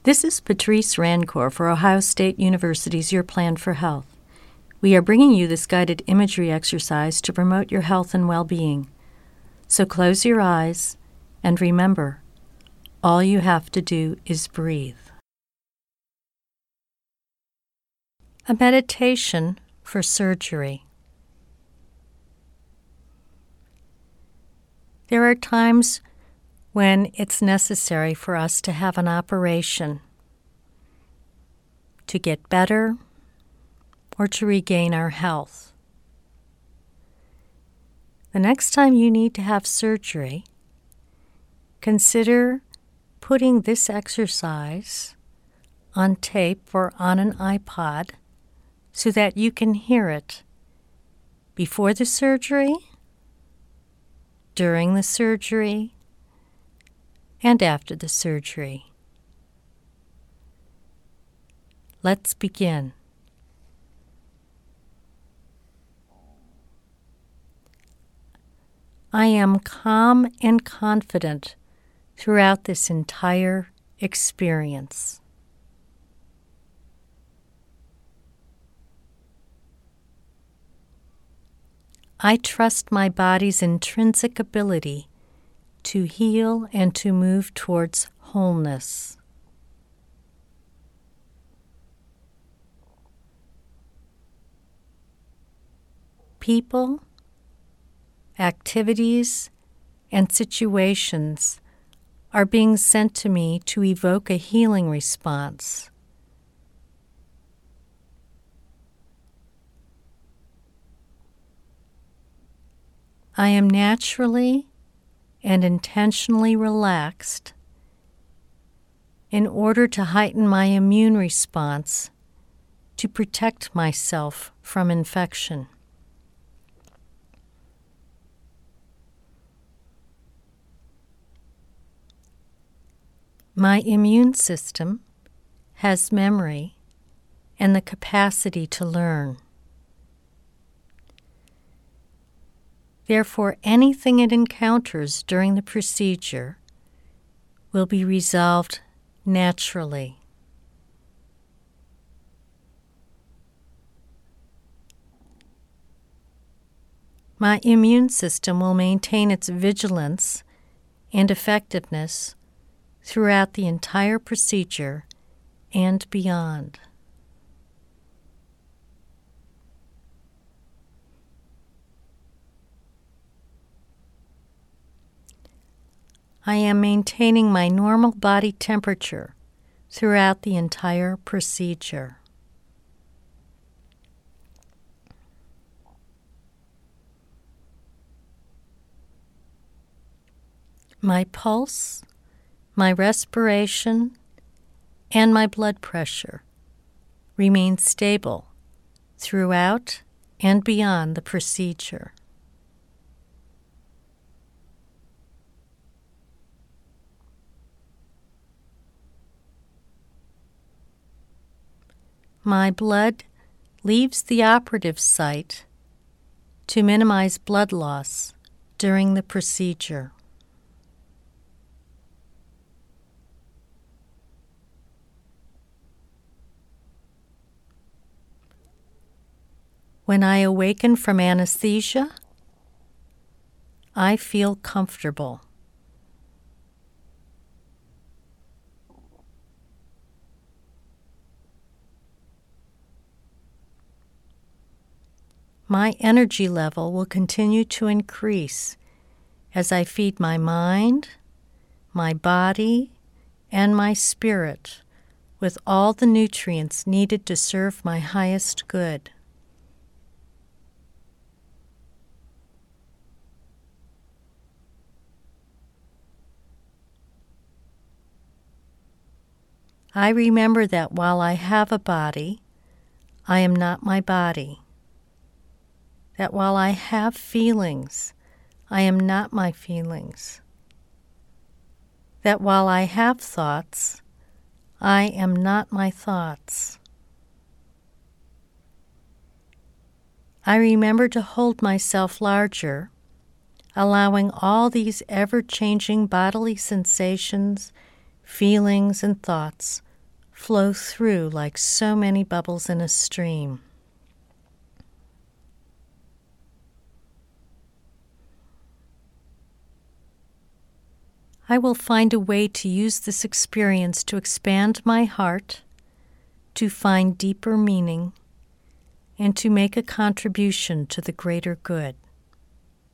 This is Patrice Rancourt for Ohio State University's Your Plan for Health. We are bringing you this guided imagery exercise to promote your health and well-being. So close your eyes and remember, all you have to do is breathe. A meditation for surgery. There are times when it's necessary for us to have an operation to get better or to regain our health. The next time you need to have surgery, consider putting this exercise on tape or on an iPod so that you can hear it before the surgery, during the surgery, and after the surgery. Let's begin. I am calm and confident throughout this entire experience. I trust my body's intrinsic ability to heal and to move towards wholeness. People, activities, and situations are being sent to me to evoke a healing response. I am naturally and intentionally relaxed in order to heighten my immune response to protect myself from infection. My immune system has memory and the capacity to learn. Therefore, anything it encounters during the procedure will be resolved naturally. My immune system will maintain its vigilance and effectiveness throughout the entire procedure and beyond. I am maintaining my normal body temperature throughout the entire procedure. My pulse, my respiration, and my blood pressure remain stable throughout and beyond the procedure. My blood leaves the operative site to minimize blood loss during the procedure. When I awaken from anesthesia, I feel comfortable. My energy level will continue to increase as I feed my mind, my body, and my spirit with all the nutrients needed to serve my highest good. I remember that while I have a body, I am not my body. That while I have feelings, I am not my feelings. That while I have thoughts, I am not my thoughts. I remember to hold myself larger, allowing all these ever-changing bodily sensations, feelings, and thoughts flow through like so many bubbles in a stream. I will find a way to use this experience to expand my heart, to find deeper meaning, and to make a contribution to the greater good.